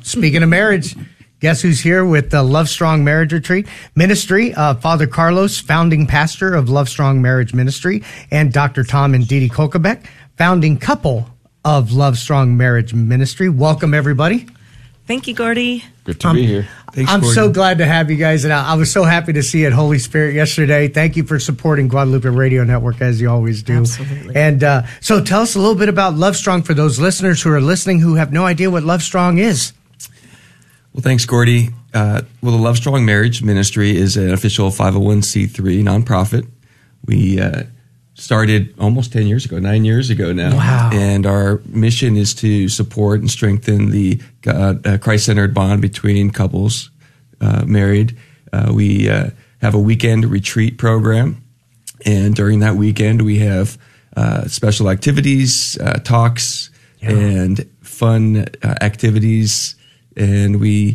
Speaking of marriage, guess who's here with the Love Strong Marriage Retreat Ministry? Father Carlos, founding pastor of Love Strong Marriage Ministry, and Dr. Tom and Dee Dee Kolkebeck, founding couple of Love Strong Marriage Ministry. Welcome, everybody. Thank you, Gordy. Good to be here. Thanks, I'm so glad to have you guys, and I was so happy to see you at Holy Spirit yesterday. Thank you for supporting Guadalupe Radio Network, as you always do. Absolutely. And so tell us a little bit about Love Strong for those listeners who are listening who have no idea what Love Strong is. Well, thanks, Gordy. The Love Strong Marriage Ministry is an official 501c3 nonprofit. We started almost 10 years ago, 9 years ago now. Wow. And our mission is to support and strengthen the Christ-centered bond between couples married. We have a weekend retreat program. And during that weekend, we have special activities, talks, and fun activities. And we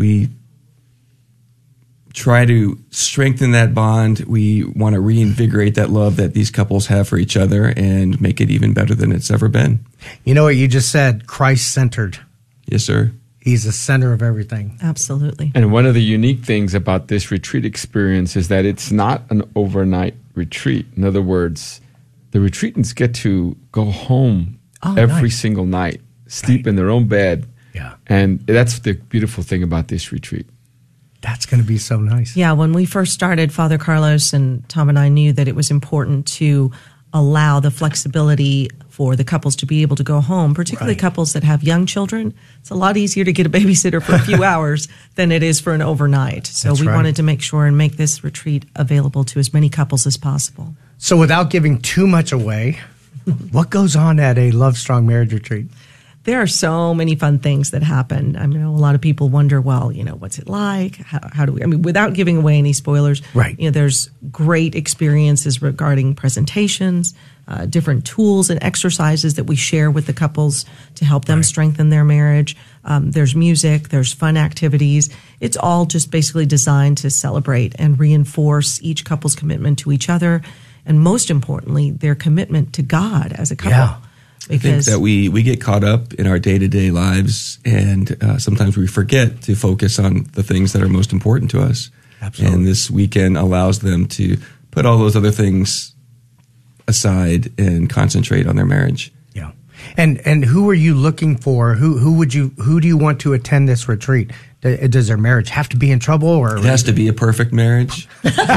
try to strengthen that bond. We want to reinvigorate that love that these couples have for each other and make it even better than it's ever been. You know what you just said, Christ-centered. Yes, sir. He's the center of everything. Absolutely. And one of the unique things about this retreat experience is that it's not an overnight retreat. In other words, the retreatants get to go home every single night, sleep in their own bed. Yeah. And that's the beautiful thing about this retreat. That's going to be so nice. Yeah, when we first started, Father Carlos and Tom and I knew that it was important to allow the flexibility for the couples to be able to go home, particularly couples that have young children. It's a lot easier to get a babysitter for a few hours than it is for an overnight. So we wanted to make sure and make this retreat available to as many couples as possible. So without giving too much away, what goes on at a Love Strong Marriage Retreat? There are so many fun things that happen. I know a lot of people wonder, well, what's it like? How do we, without giving away any spoilers, there's great experiences regarding presentations, different tools and exercises that we share with the couples to help them strengthen their marriage. There's music, there's fun activities. It's all just basically designed to celebrate and reinforce each couple's commitment to each other, and most importantly, their commitment to God as a couple. Yeah. I think that we get caught up in our day-to-day lives, and sometimes we forget to focus on the things that are most important to us. Absolutely. And this weekend allows them to put all those other things aside and concentrate on their marriage. Yeah. And who are you looking for? Who do you want to attend this retreat? Does their marriage have to be in trouble, or it has to be a perfect marriage?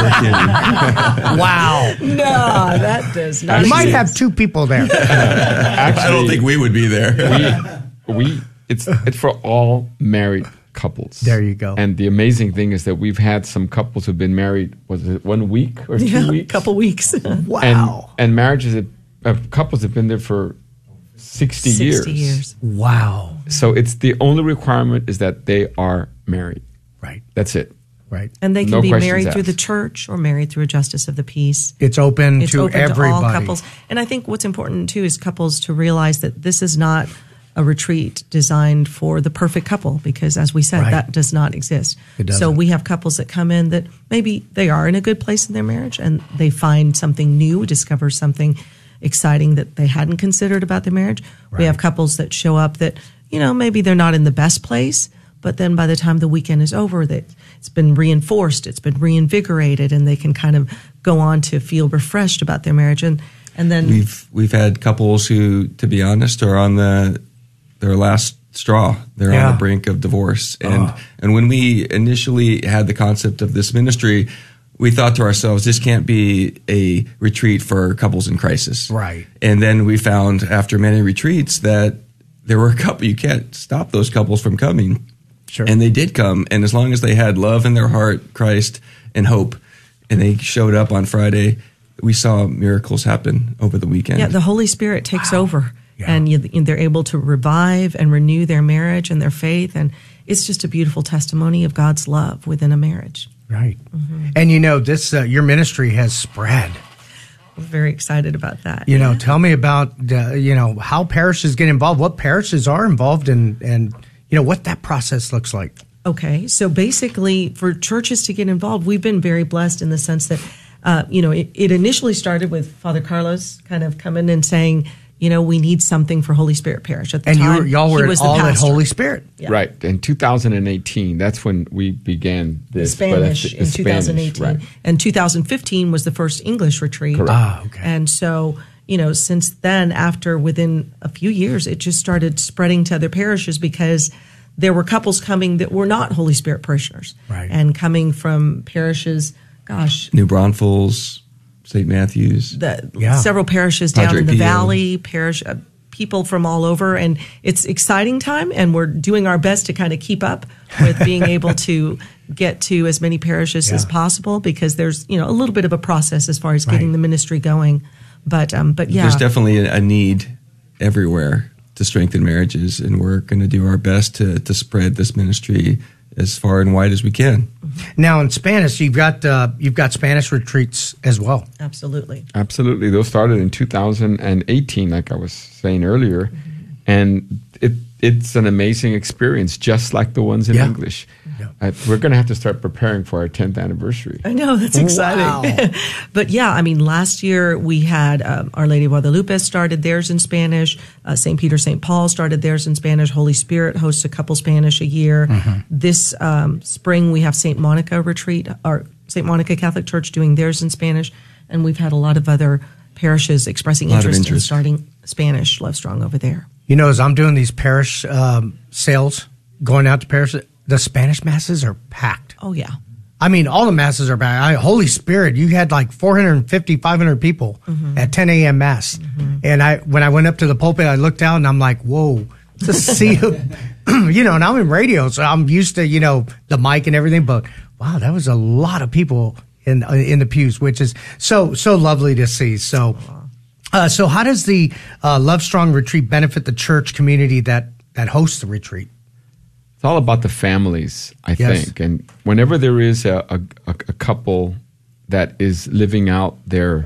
Wow. No, that does not. You might have two people there. Actually, I don't think we would be there. It's for all married couples. There you go. And the amazing thing is that we've had some couples who've been married, was it 1 week or 2 weeks? A couple weeks. Wow. And marriages couples have been there for 60 years. Wow. So it's the only requirement is that they are married. Right. That's it. Right. And they can No be questions married through the asked. church or married through a justice of the peace. It's open to everybody. To all couples. And I think what's important too is couples to realize that this is not a retreat designed for the perfect couple, because as we said, that does not exist. It doesn't. So we have couples that come in that maybe they are in a good place in their marriage and they find something new, discover something exciting that they hadn't considered about their marriage. We have couples that show up that, maybe they're not in the best place, but then by the time the weekend is over, that it's been reinforced, it's been reinvigorated, and they can kind of go on to feel refreshed about their marriage. And then we've had couples who, to be honest, are on their last straw. They're on the brink of divorce. And when we initially had the concept of this ministry, we thought to ourselves, this can't be a retreat for couples in crisis. Right. And then we found after many retreats that there were a couple, you can't stop those couples from coming. Sure. And they did come. And as long as they had love in their heart, Christ, and hope, and they showed up on Friday, we saw miracles happen over the weekend. Yeah, the Holy Spirit takes over. Yeah. And they're able to revive and renew their marriage and their faith. And it's just a beautiful testimony of God's love within a marriage. Right. Mm-hmm. And this your ministry has spread. We're very excited about that. Tell me about how parishes get involved, what parishes are involved, and what that process looks like. Okay, so basically, for churches to get involved, we've been very blessed in the sense that it initially started with Father Carlos kind of coming and saying, we need something for Holy Spirit Parish. At the time, y'all were all at Holy Spirit. Yeah. Right. In 2018, that's when we began this. Spanish in 2018. Right. And 2015 was the first English retreat. Correct. Okay. And so, since then, within a few years, it just started spreading to other parishes because there were couples coming that were not Holy Spirit parishioners. Right. And coming from parishes, New Braunfels, St. Matthews. Several parishes down Padre in the Pio. valley, people from all over. And it's exciting time, and we're doing our best to kind of keep up with being able to get to as many parishes as possible, because there's, a little bit of a process as far as getting the ministry going. But yeah. There's definitely a need everywhere to strengthen marriages, and we're going to do our best to spread this ministry as far and wide as we can. Now, in Spanish, you've got Spanish retreats as well. Absolutely. Those started in 2018, like I was saying earlier, and it's an amazing experience, just like the ones in English. Yeah. We're going to have to start preparing for our 10th anniversary. I know, that's exciting. Wow. But yeah, last year we had Our Lady of Guadalupe started theirs in Spanish. St. Peter, St. Paul started theirs in Spanish. Holy Spirit hosts a couple Spanish a year. Mm-hmm. This spring we have St. Monica retreat, or St. Monica Catholic Church doing theirs in Spanish. And we've had a lot of other parishes expressing interest in starting Spanish Love Strong over there. As I'm doing these parish sales, going out to parish, the Spanish masses are packed. Oh, yeah. All the masses are packed. Holy Spirit, you had like 450, 500 people at 10 a.m. Mass. Mm-hmm. And when I went up to the pulpit, I looked out and I'm like, whoa, to see, and I'm in radio, so I'm used to, the mic and everything. But wow, that was a lot of people in the pews, which is so lovely to see. So how does the Love Strong retreat benefit the church community that hosts the retreat? It's all about the families, I think. And whenever there is a couple that is living out their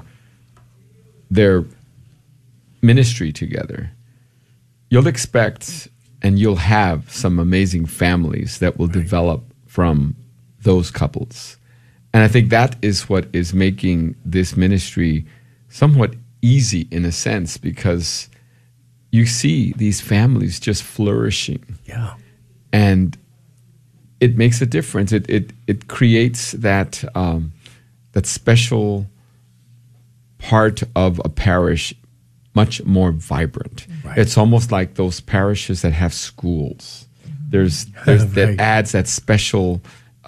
ministry together, you'll expect and you'll have some amazing families that will develop from those couples. And I think that is what is making this ministry somewhat easy in a sense, because you see these families just flourishing. Yeah. And it makes a difference. It creates that special part of a parish much more vibrant. Right. It's almost like those parishes that have schools. There's that adds that special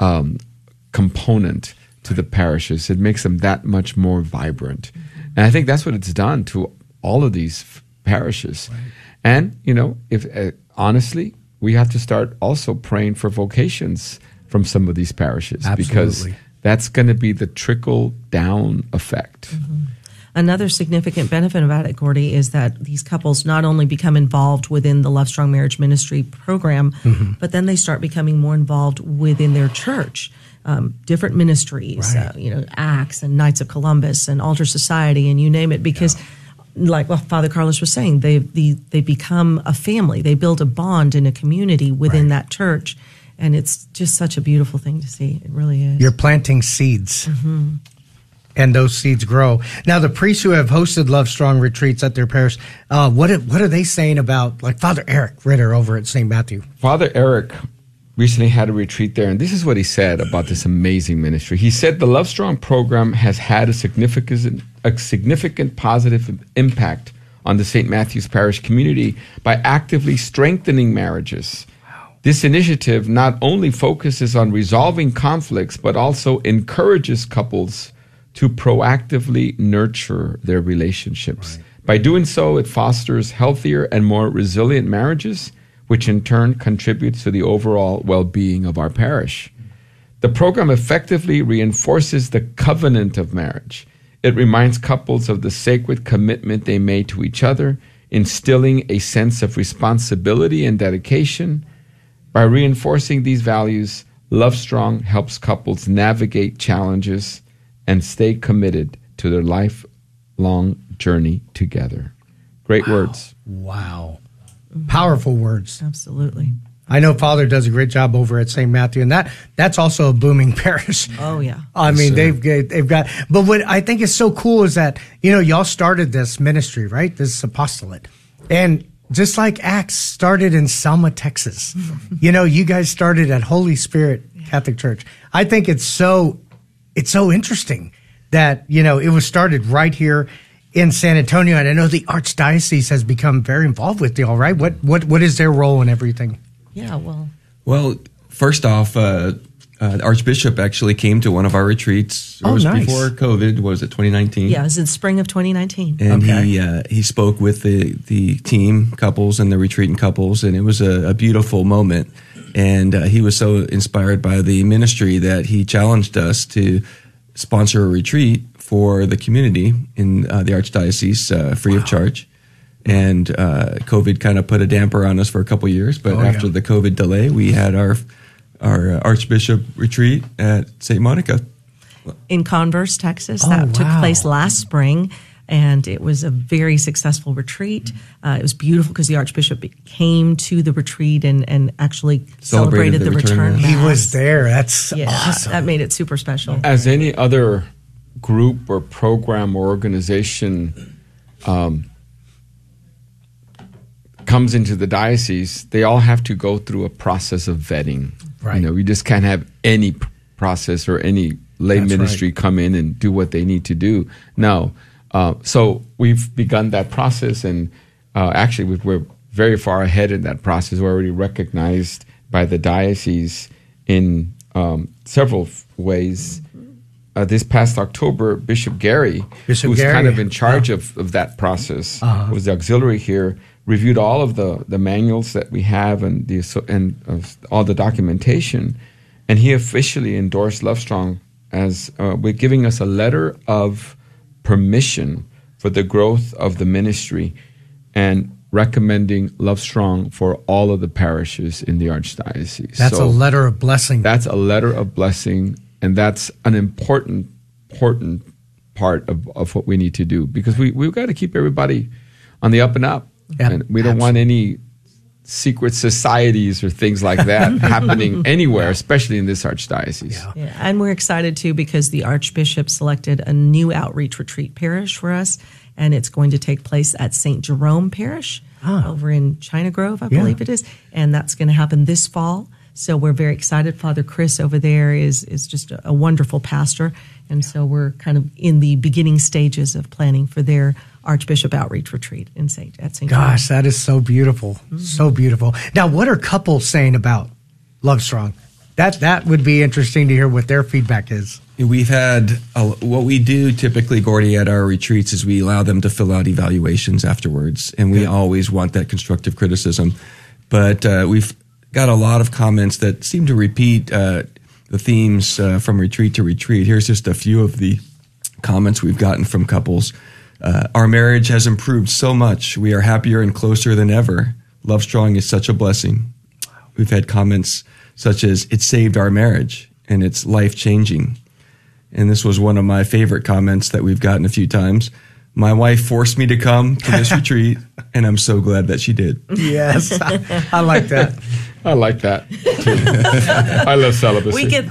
component to the parishes. It makes them that much more vibrant. And I think that's what it's done to all of these parishes. Right. And, if honestly, we have to start also praying for vocations from some of these parishes. Absolutely. Because that's going to be the trickle-down effect. Mm-hmm. Another significant benefit about it, Gordy, is that these couples not only become involved within the Love Strong Marriage Ministry program, but then they start becoming more involved within their church. Different ministries, Acts and Knights of Columbus and Altar Society, and you name it, because like Father Carlos was saying, they become a family. They build a bond in a community within that church, and it's just such a beautiful thing to see. It really is. You're planting seeds, and those seeds grow. Now, the priests who have hosted Love Strong retreats at their parish, what are they saying about, like Father Eric Ritter over at St. Matthew? Father Eric recently had a retreat there, and this is what he said about this amazing ministry. He said the Love Strong program has had a significant positive impact on the St. Matthew's Parish community by actively strengthening marriages. Wow. This initiative not only focuses on resolving conflicts, but also encourages couples to proactively nurture their relationships. Right. By doing so, it fosters healthier and more resilient marriages, which in turn contributes to the overall well-being of our parish. The program effectively reinforces the covenant of marriage. It reminds couples of the sacred commitment they made to each other, instilling a sense of responsibility and dedication. By reinforcing these values, Love Strong helps couples navigate challenges and stay committed to their lifelong journey together. Great words. Wow. Powerful words. Absolutely. I know Father does a great job over at St. Matthew, and that's also a booming parish. Oh yeah. I mean, they've got, but what I think is so cool is that, y'all started this ministry, right? This apostolate. And just like Acts started in Selma, Texas, you guys started at Holy Spirit Catholic Church. I think it's so interesting that, it was started right here in San Antonio. And I know the Archdiocese has become very involved with y'all, right? What is their role in everything? Yeah, well, first off, the Archbishop actually came to one of our retreats. It was nice. Before COVID. Was it 2019? Yeah, it was in spring of 2019. And he spoke with the team couples and the retreating couples, and it was a beautiful moment. And he was so inspired by the ministry that he challenged us to sponsor a retreat for the community in the Archdiocese, free of charge. And COVID kind of put a damper on us for a couple years, but after the COVID delay, we had our Archbishop retreat at St. Monica in Converse, Texas. That took place last spring, and it was a very successful retreat. It was beautiful because the Archbishop came to the retreat and actually celebrated the return Mass. He was there. That's awesome. That made it super special. As any other group or program or organization comes into the diocese, they all have to go through a process of vetting. Right. We just can't have any process or any lay ministry come in and do what they need to do. No. So we've begun that process, and actually we're very far ahead in that process. We're already recognized by the diocese in several ways. This past October, Bishop Gary, who's kind of in charge of that process, was the auxiliary here, reviewed all of the manuals that we have and all the documentation, and he officially endorsed Lovestrong as we're giving us a letter of permission for the growth of the ministry and recommending Lovestrong for all of the parishes in the Archdiocese. That's a letter of blessing. That's a letter of blessing, and that's an important part of what we need to do, because we've got to keep everybody on the up and up. Yeah, and we don't want any secret societies or things like that happening anywhere, especially in this Archdiocese. Yeah, and we're excited too because the Archbishop selected a new outreach retreat parish for us, and it's going to take place at St. Jerome Parish over in China Grove, I believe it is, and that's going to happen this fall. So we're very excited. Father Chris over there is just a wonderful pastor, and so we're kind of in the beginning stages of planning for their Archbishop Outreach Retreat at St. Gosh, that is so beautiful. Mm-hmm. So beautiful. Now, what are couples saying about Lovestrong? That would be interesting to hear what their feedback is. We've had, what we do typically, Gordy, at our retreats is we allow them to fill out evaluations afterwards, and we always want that constructive criticism. But we've got a lot of comments that seem to repeat the themes from retreat to retreat. Here's just a few of the comments we've gotten from couples. Our marriage has improved so much. We are happier and closer than ever. Lovestrong is such a blessing. We've had comments such as, it saved our marriage and it's life-changing. And this was one of my favorite comments that we've gotten a few times. My wife forced me to come to this retreat, and I'm so glad that she did. Yes, I like that. I like that, too. I love celibacy. We get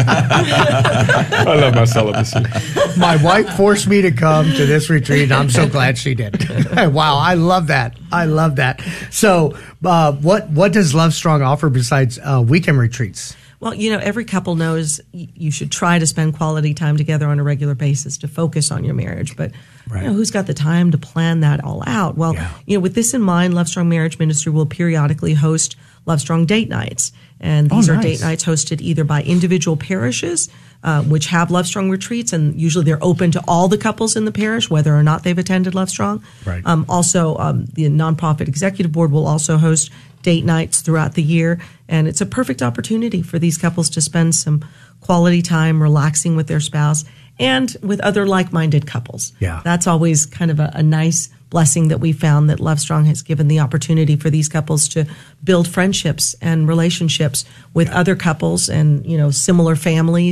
that. I love my celibacy. My wife forced me to come to this retreat, and I'm so glad she did. Wow, I love that. I love that. So what does Lovestrong offer besides weekend retreats? Well, every couple knows you should try to spend quality time together on a regular basis to focus on your marriage. But who's got the time to plan that all out? Well, with this in mind, Lovestrong Marriage Ministry will periodically host Lovestrong date nights. And these are date nights hosted either by individual parishes, which have Lovestrong retreats, and usually they're open to all the couples in the parish, whether or not they've attended Lovestrong. Right. Also, the nonprofit executive board will also host date nights throughout the year, and it's a perfect opportunity for these couples to spend some quality time relaxing with their spouse and with other like-minded couples. Yeah. That's always kind of a nice blessing that we found, that Lovestrong has given the opportunity for these couples to build friendships and relationships with other couples and, similar families.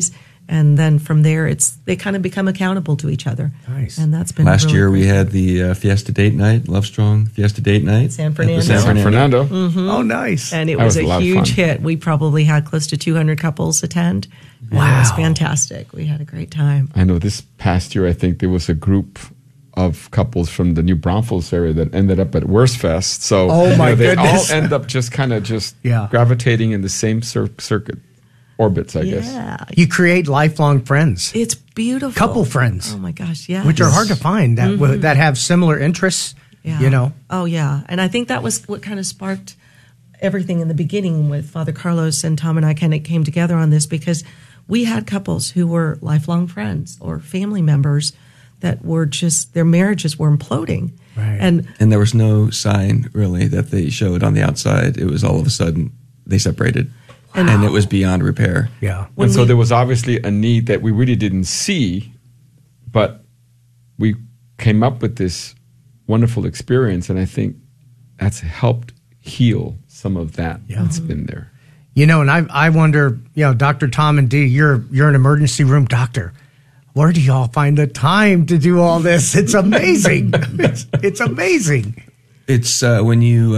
And then from there, they kind of become accountable to each other. Nice. And that's been last really year. great. We had the Fiesta Date Night, Love Strong Fiesta Date Night, San Fernando. San Fernando. Mm-hmm. Oh, nice. And it That was was a a lot of huge fun. hit. We probably had close to 200 couples attend. And Wow. it was fantastic. We had a great time. I know this past year, I think there was a group of couples from the New Braunfels area that ended up at Wurstfest. So Oh, my they goodness. all end up just gravitating in the same circuit orbits, I guess. Yeah. You create lifelong friends, It's beautiful. couple friends, Oh my gosh, yeah. which are hard to find that have similar interests. Yeah. You know, Oh yeah. And I think that was what kind of sparked everything in the beginning with Father Carlos, and Tom and I kind of came together on this because we had couples who were lifelong friends or family members that were just, their marriages were imploding. Right. And and there was no sign really that they showed on the outside. It was all of a sudden they separated, and it was beyond repair. yeah. And so there was obviously a need that we really didn't see, but we came up with this wonderful experience, and I think that's helped heal some of that that's been there. You know, and I wonder, you know, Dr. Tom and Dee, you're an emergency room doctor. Where do y'all find the time to do all this? It's amazing. It's amazing. It's when you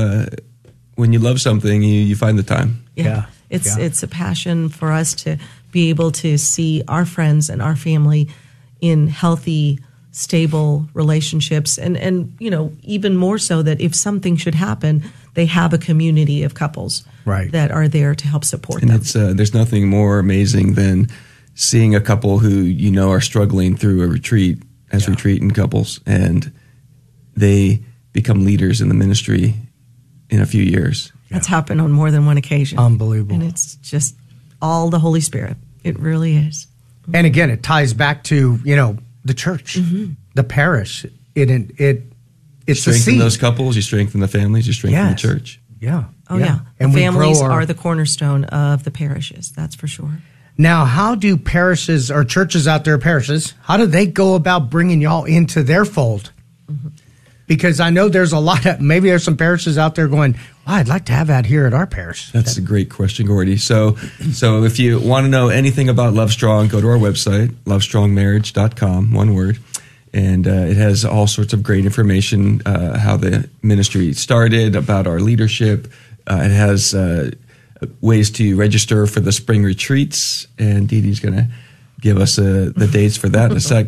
love something, you find the time. Yeah. It's a passion for us to be able to see our friends and our family in healthy, stable relationships, and you know, even more so that if something should happen, they have a community of couples that are there to help support And them. it's there's nothing more amazing than seeing a couple who you know are struggling through a retreat as retreating couples, and they become leaders in the ministry in a few years. That's happened on more than one occasion. Unbelievable. And it's just all the Holy Spirit. It really is. And again, it ties back to, you know, the church, the parish. It's the Strengthen seed. those couples, you strengthen the families, you strengthen Yes. the church. Yeah. Oh yeah. And The we families grow our, are the cornerstone of the parishes. That's for sure. Now, how do parishes or churches out there, parishes, how do they go about bringing y'all into their fold? Because I know there's maybe there's some parishes out there going, well, I'd like to have that here at our parish. That's a great question, Gordy. So if you want to know anything about Love Strong, go to our website, lovestrongmarriage.com, one word. And it has all sorts of great information, how the ministry started, about our leadership. It has ways to register for the spring retreats. And Dee Dee's going to give us the dates for that in a sec.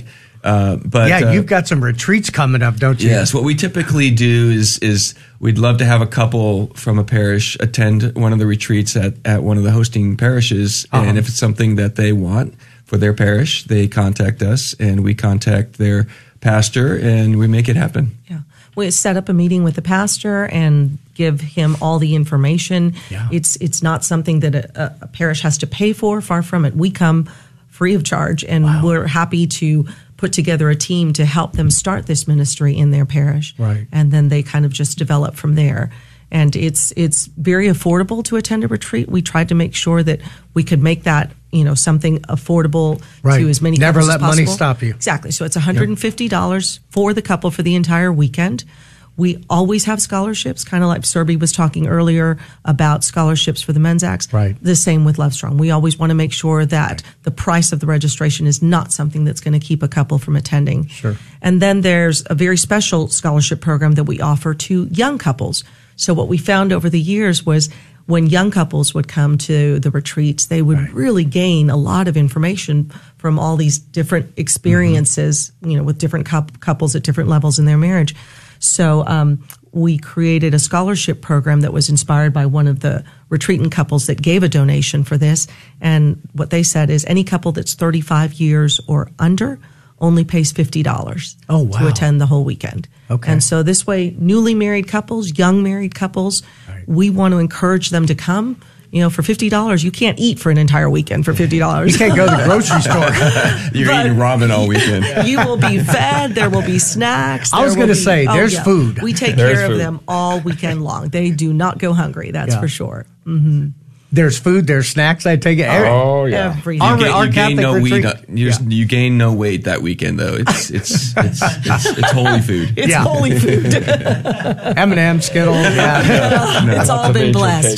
But you've got some retreats coming up, don't you? Yes, what we typically do is we'd love to have a couple from a parish attend one of the retreats at one of the hosting parishes, and if it's something that they want for their parish, they contact us, and we contact their pastor, and we make it happen. Yeah. We set up a meeting with the pastor and give him all the information. Yeah. It's not something that a parish has to pay for. Far from it. We come free of charge, and we're happy to put together a team to help them start this ministry in their parish. Right. And then they kind of just develop from there. And it's very affordable to attend a retreat. We tried to make sure that we could make that, you know, something affordable to as many Never couples let as possible. money stop you. Exactly. So it's $150 for the couple for the entire weekend. We always have scholarships, kind of like Serby was talking earlier about scholarships for the Men's Acts. Right. The same with Love Strong. We always want to make sure that the price of the registration is not something that's going to keep a couple from attending. Sure. And then there's a very special scholarship program that we offer to young couples. So what we found over the years was when young couples would come to the retreats, they would really gain a lot of information from all these different experiences, you know, with different couples at different levels in their marriage. So we created a scholarship program that was inspired by one of the retreatant couples that gave a donation for this. And what they said is any couple that's 35 years or under only pays $50 to attend the whole weekend. Okay. And so this way, newly married couples, young married couples, we want to encourage them to come. You know, for $50, you can't eat for an entire weekend for $50. You can't go to the grocery store. You're eating ramen all weekend. You will be fed. There will be snacks. I was going to say, there's food. We take There's care food. of them all weekend long. They do not go hungry. That's for sure. Mm-hmm. There's food, there's snacks. I take it. Oh yeah, everything. Our you gain Catholic retreat. You gain no weight that weekend though. It's holy food. It's holy food. M&M, Skittles. Yeah. It's all been blessed.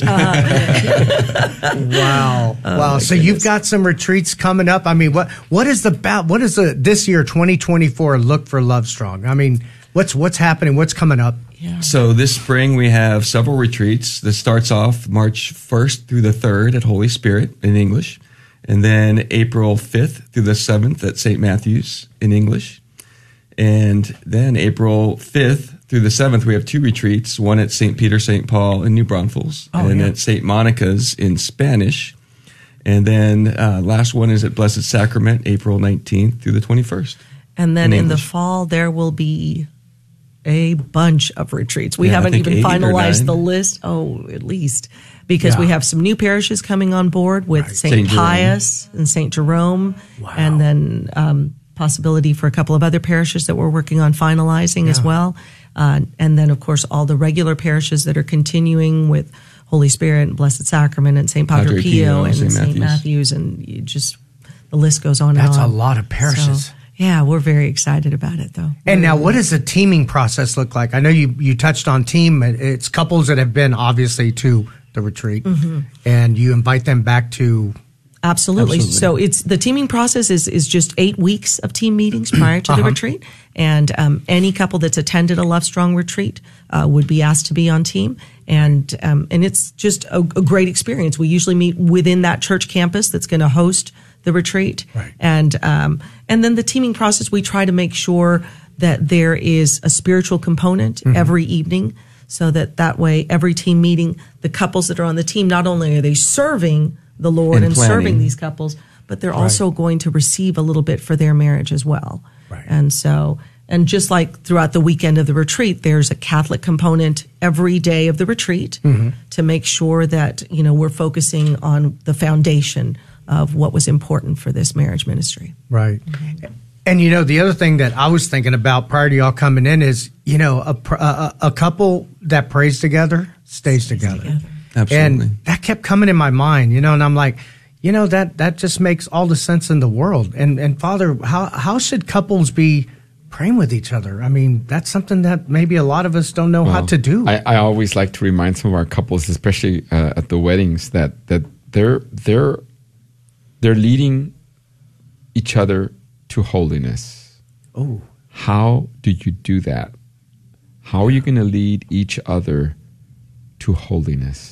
Wow. Wow. So you've got some retreats coming up. I mean, what is this year 2024 look for Love Strong? I mean, what's happening? What's coming up? Yeah. So this spring we have several retreats. This starts off March 1st through the 3rd at Holy Spirit in English, and then April 5th through the 7th at St. Matthew's in English. And then April 5th through the 7th, we have 2 retreats, one at St. Peter, St. Paul in New Braunfels, and at St. Monica's in Spanish. And then last one is at Blessed Sacrament, April 19th through the 21st. And then in the fall, there will be a bunch of retreats. We haven't even finalized the list. Oh, at least. Because we have some new parishes coming on board with St. Pius and St. Jerome. Wow. And then possibility for a couple of other parishes that we're working on finalizing as well. And then, of course, all the regular parishes that are continuing with Holy Spirit and Blessed Sacrament and St. Padre Pio and St. Matthew's. And the list goes on and on. That's a lot of parishes. So, yeah, we're very excited about it, though. And now, what does the teaming process look like? I know you touched on team. It's couples that have been, obviously, to the retreat, and you invite them back to... Absolutely. So the teaming process is just 8 weeks of team meetings prior to the retreat, and any couple that's attended a Love Strong retreat would be asked to be on team, and it's just a great experience. We usually meet within that church campus that's going to host the retreat, and then the teaming process. We try to make sure that there is a spiritual component every evening, so that way every team meeting, the couples that are on the team, not only are they serving the Lord and serving these couples, but they're also going to receive a little bit for their marriage as well. Right. And so, and just like throughout the weekend of the retreat, there's a Catholic component every day of the retreat to make sure that, we're focusing on the foundation of what was important for this marriage ministry. Right. And, the other thing that I was thinking about prior to y'all coming in is, a couple that prays together stays together. Absolutely. And that kept coming in my mind, and I'm like, that just makes all the sense in the world. And Father, how should couples be praying with each other? I mean, that's something that maybe a lot of us don't know how to do. I always like to remind some of our couples, especially at the weddings, that they're leading each other to holiness. Oh. How do you do that? How are you going to lead each other to holiness?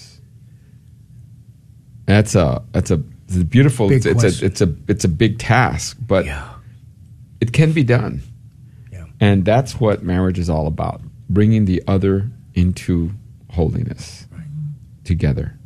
It's a beautiful. It's a big task, but it can be done. Yeah. And that's what marriage is all about: bringing the other into holiness together.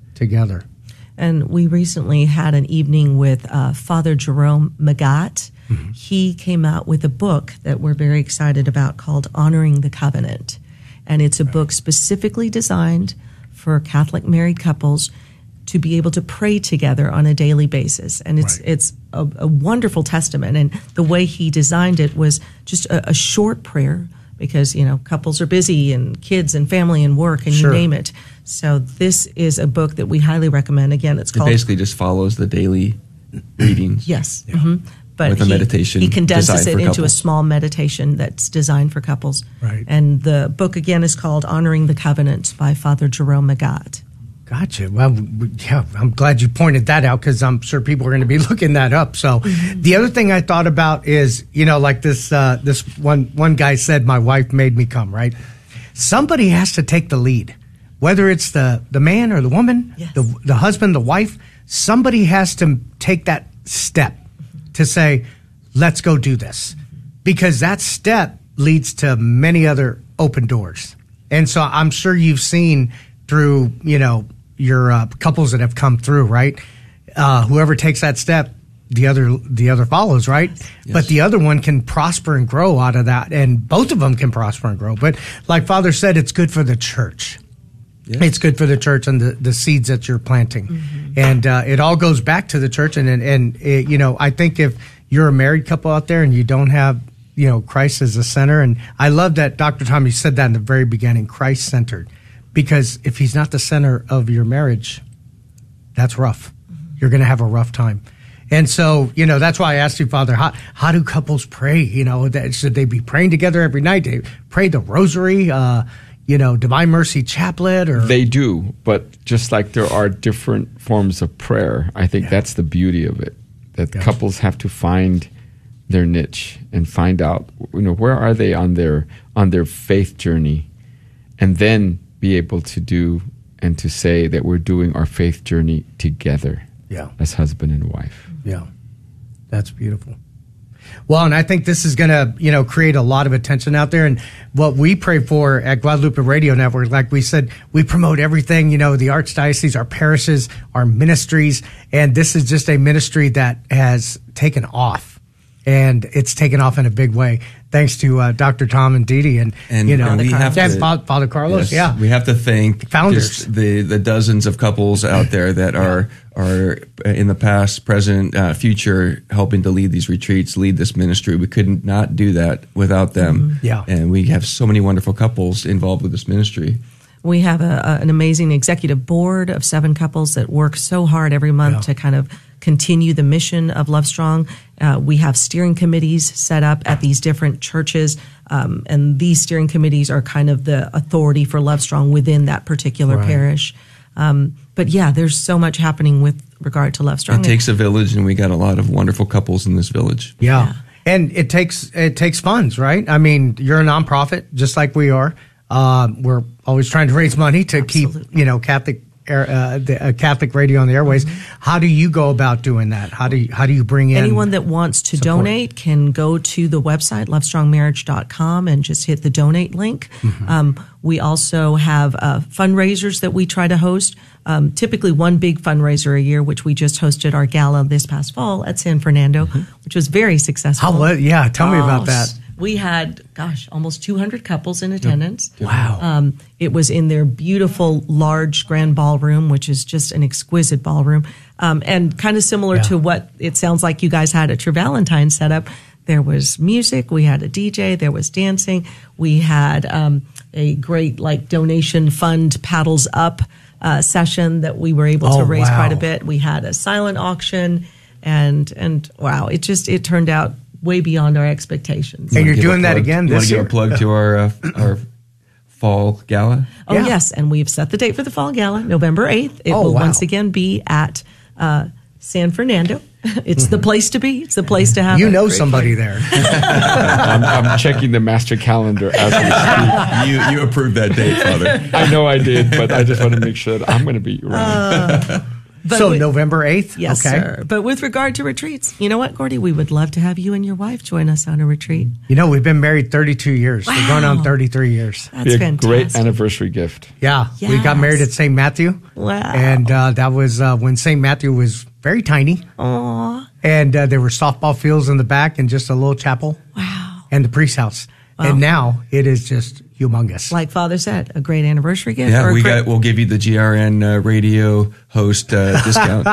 And we recently had an evening with Father Jerome Magat. He came out with a book that we're very excited about called Honoring the Covenant. And it's a book specifically designed for Catholic married couples to be able to pray together on a daily basis. And it's a wonderful testament. And the way he designed it was just a short prayer because, couples are busy and kids and family and work and you name it. So this is a book that we highly recommend. Again, it basically just follows the daily readings. Yes. Yeah. Mm-hmm. But with a meditation, he condenses it into a small meditation that's designed for couples. Right. And the book, again, is called Honoring the Covenant by Father Jerome Magat. Gotcha. Well, yeah, I'm glad you pointed that out because I'm sure people are going to be looking that up. So the other thing I thought about is, like this one guy said, my wife made me come, right? Somebody has to take the lead, whether it's the man or the woman, the husband, the wife, somebody has to take that step to say, let's go do this, because that step leads to many other open doors. And so I'm sure you've seen through, your couples that have come through, right? Whoever takes that step, the other follows, right? Yes. But the other one can prosper and grow out of that, and both of them can prosper and grow. But like Father said, it's good for the church. Yes. It's good for the church and the seeds that you're planting. And it all goes back to the church. And I think if you're a married couple out there and you don't have, Christ as the center, and I love that Dr. Tommy said that in the very beginning, Christ-centered. Because if he's not the center of your marriage, that's rough. You're going to have a rough time. And so, that's why I asked you, Father, how do couples pray? Should they be praying together every night? They pray the rosary, Divine Mercy Chaplet? Or They do, but just like there are different forms of prayer, I think that's the beauty of it, that couples have to find their niche and find out, where are they on their faith journey, and then be able to do and to say that we're doing our faith journey together as husband and wife. Yeah, that's beautiful. Well, and I think this is going to, create a lot of attention out there. And what we pray for at Guadalupe Radio Network, like we said, we promote everything, the archdiocese, our parishes, our ministries. And this is just a ministry that has taken off. And it's taken off in a big way, thanks to Dr. Tom and Dee Dee, and we have to, Father Carlos. Yes, we have to thank founders, the dozens of couples out there that are in the past, present, future, helping to lead these retreats, lead this ministry. We could not do that without them. And we have so many wonderful couples involved with this ministry. We have an amazing executive board of 7 couples that work so hard every month to kind of continue the mission of Love Strong. We have steering committees set up at these different churches, and these steering committees are kind of the authority for Love Strong within that particular parish. But there's so much happening with regard to Love Strong. It takes a village, and we got a lot of wonderful couples in this village. Yeah. And it takes funds, right? I mean, you're a nonprofit, just like we are. We're always trying to raise money to keep, Catholic radio on the airways. How do you go about doing that? How do you bring in anyone that wants to support? Donate can go to the website lovestrongmarriage.com and just hit the donate link. We also have fundraisers that we try to host. Typically one big fundraiser a year, which we just hosted our gala this past fall at San Fernando, which was very successful. Tell me about that. We had, almost 200 couples in attendance. Wow. It was in their beautiful, large, grand ballroom, which is just an exquisite ballroom. And kind of similar to what it sounds like you guys had at True Valentine set up. There was music. We had a DJ. There was dancing. We had a great, donation fund paddles up session that we were able to raise quite a bit. We had a silent auction. And wow, it turned out way beyond our expectations. And you're doing that again this year? You want to give a plug to our fall gala? Oh, yes. And we've set the date for the fall gala, November 8th. It will once again be at San Fernando. It's the place to be. It's the place to have somebody there. I'm checking the master calendar as we speak. You approved that date, Father. I know I did, but I just want to make sure that I'm going to be around. November 8th? Yes, sir. But with regard to retreats, you know what, Gordy? We would love to have you and your wife join us on a retreat. We've been married 32 years. Wow. We're going on 33 years. That's fantastic. Great anniversary gift. Yeah. Yes. We got married at St. Matthew. Wow. And that was when St. Matthew was very tiny. Aww. And there were softball fields in the back and just a little chapel. Wow. And the priest's house. Wow. And now it is just humongous. Like Father said, a great anniversary gift. Yeah, we'll give you the GRN radio host discount.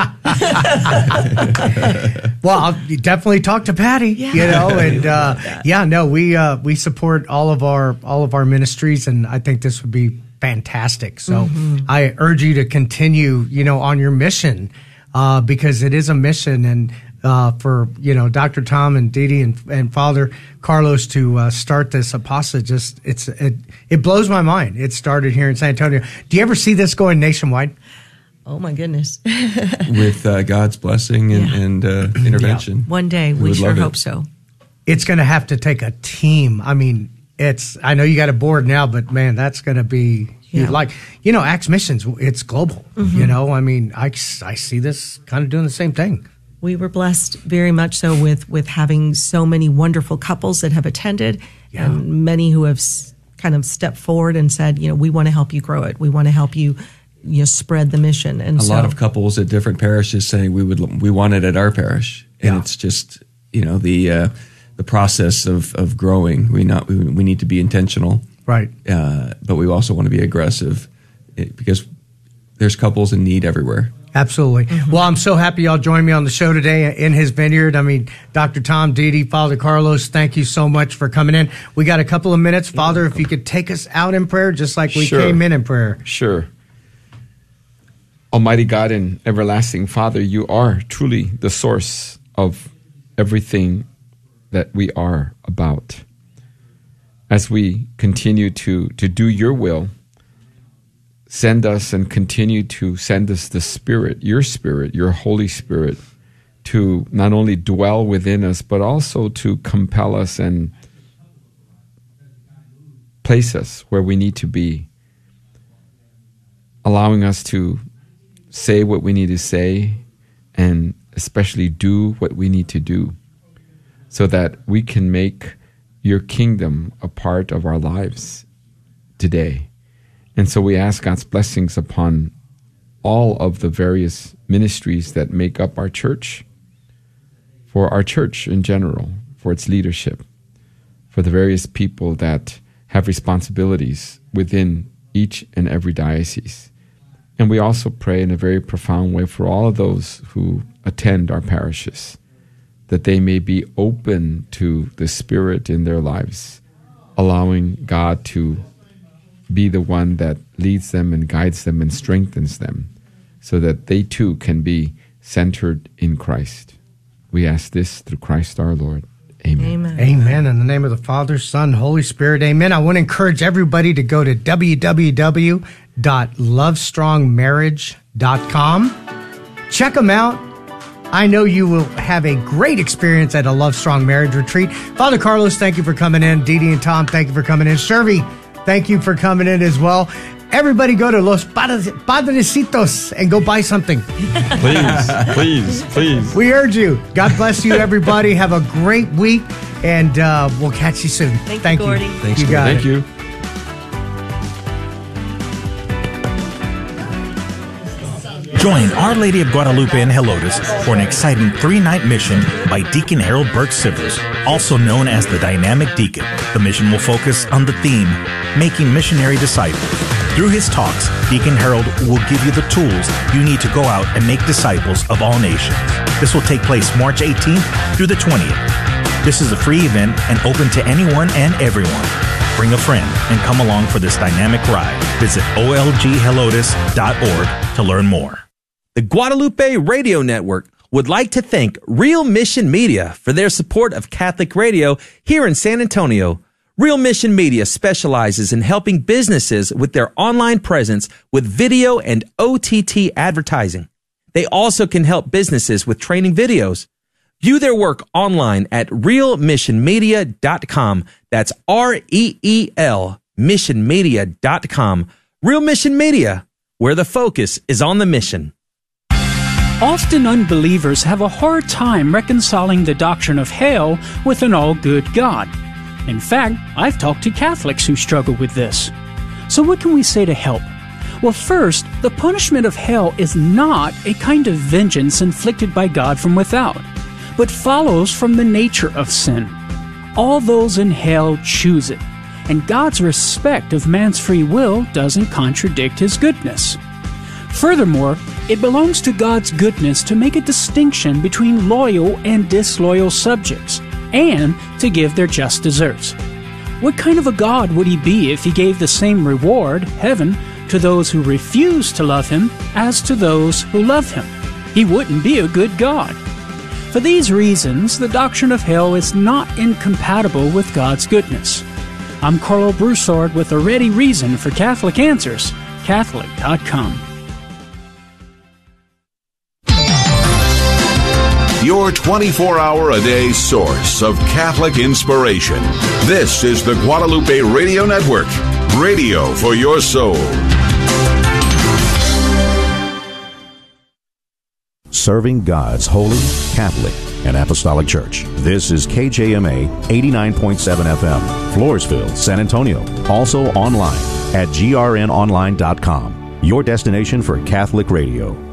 Well, I'll definitely talk to Patty. We support all of our ministries, and I think this would be fantastic. So I urge you to continue, on your mission, because it is a mission, and for Dr. Tom and Dee Dee and Father Carlos to start this apostolate, it blows my mind. It started here in San Antonio. Do you ever see this going nationwide? Oh my goodness! With God's blessing and intervention, one day we sure hope so. It's going to have to take a team. I mean, I know you got a board now, but man, that's going to be Acts Missions. It's global. I mean, I see this kind of doing the same thing. We were blessed very much so with having so many wonderful couples that have attended, and many who have kind of stepped forward and said, we want to help you grow it. We want to help you, spread the mission. And a lot of couples at different parishes saying we want it at our parish, and it's just the process of growing. We need to be intentional, right? But we also want to be aggressive because there's couples in need everywhere. Absolutely. Well, I'm so happy y'all joined me on the show today in his vineyard. I mean, Dr. Tom, Dee Dee, Father Carlos, thank you so much for coming in. We got a couple of minutes. Father, if you could take us out in prayer, just like we came in prayer. Sure. Almighty God and everlasting Father, you are truly the source of everything that we are about. As we continue to do your will, send us and continue to send us the Spirit, your Holy Spirit, to not only dwell within us, but also to compel us and place us where we need to be, allowing us to say what we need to say and especially do what we need to do so that we can make your kingdom a part of our lives today. And so we ask God's blessings upon all of the various ministries that make up our church, for our church in general, for its leadership, for the various people that have responsibilities within each and every diocese. And we also pray in a very profound way for all of those who attend our parishes, that they may be open to the Spirit in their lives, allowing God to be the one that leads them and guides them and strengthens them, so that they too can be centered in Christ. We ask this through Christ our Lord. Amen. Amen. Amen. In the name of the Father, Son, Holy Spirit. Amen. I want to encourage everybody to go to www.lovestrongmarriage.com. Check them out. I know you will have a great experience at a Love Strong Marriage Retreat. Father Carlos, thank you for coming in. Dee Dee and Tom, thank you for coming in. Shirley, thank you for coming in as well. Everybody go to Los Padrecitos and go buy something. Please. We urge you. God bless you, everybody. Have a great week, and we'll catch you soon. Thank you, Gordy. Thanks, you got Thank it. you. Join Our Lady of Guadalupe in Helotes for an exciting 3-night mission by Deacon Harold Burke Sivers, also known as the Dynamic Deacon. The mission will focus on the theme, Making Missionary Disciples. Through his talks, Deacon Harold will give you the tools you need to go out and make disciples of all nations. This will take place March 18th through the 20th. This is a free event and open to anyone and everyone. Bring a friend and come along for this dynamic ride. Visit olghelotes.org to learn more. The Guadalupe Radio Network would like to thank Real Mission Media for their support of Catholic radio here in San Antonio. Real Mission Media specializes in helping businesses with their online presence with video and OTT advertising. They also can help businesses with training videos. View their work online at realmissionmedia.com. That's REEL, missionmedia.com. Real Mission Media, where the focus is on the mission. Often unbelievers have a hard time reconciling the doctrine of hell with an all-good God. In fact, I've talked to Catholics who struggle with this. So what can we say to help? Well, first, the punishment of hell is not a kind of vengeance inflicted by God from without, but follows from the nature of sin. All those in hell choose it, and God's respect of man's free will doesn't contradict his goodness. Furthermore, it belongs to God's goodness to make a distinction between loyal and disloyal subjects, and to give their just deserts. What kind of a God would he be if he gave the same reward, heaven, to those who refuse to love him as to those who love him? He wouldn't be a good God. For these reasons, the doctrine of hell is not incompatible with God's goodness. I'm Carlo Broussard with a ready reason for Catholic Answers, Catholic.com. Your 24-hour-a-day source of Catholic inspiration. This is the Guadalupe Radio Network, radio for your soul. Serving God's holy, Catholic, and Apostolic Church. This is KJMA 89.7 FM, Floresville, San Antonio. Also online at grnonline.com, your destination for Catholic radio.